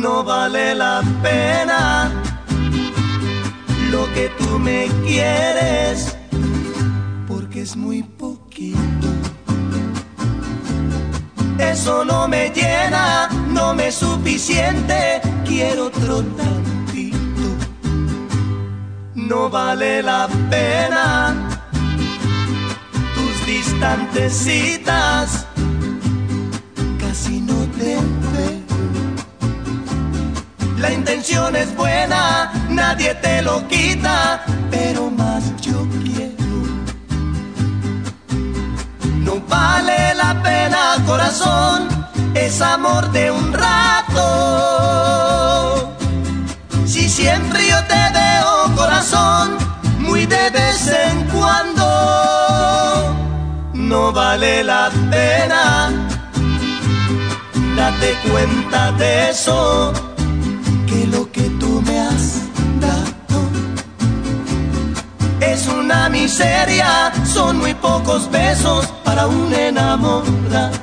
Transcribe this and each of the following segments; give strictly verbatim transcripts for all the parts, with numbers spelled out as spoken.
no vale la pena lo que tú me quieres, porque es muy poquito. Eso no me llena, no me es suficiente, quiero otro tantito. No vale la pena tus distantes citas, casi no te veo. La intención es buena, nadie te lo quita, pero más yo quiero. No vale la pena, corazón, es amor de un rato. Si siempre yo te veo, corazón, muy de vez en cuando. No vale la pena, date cuenta de eso, que lo que tú me has dado es una miseria, son muy pocos besos para un enamorado.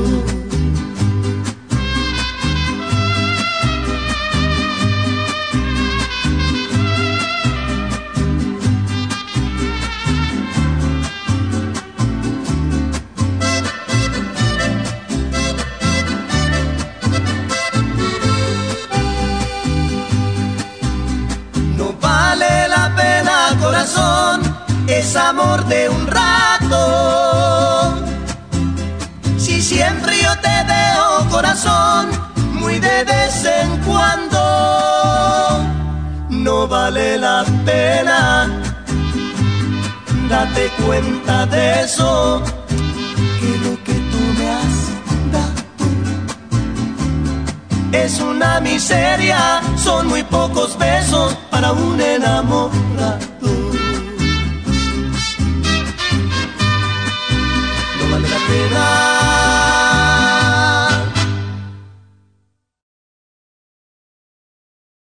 Corazón, es amor de un rato. Si siempre yo te veo, corazón, muy de vez en cuando. No vale la pena, date cuenta de eso, que lo que tú me has dado es una miseria, son muy pocos besos para un enamorado.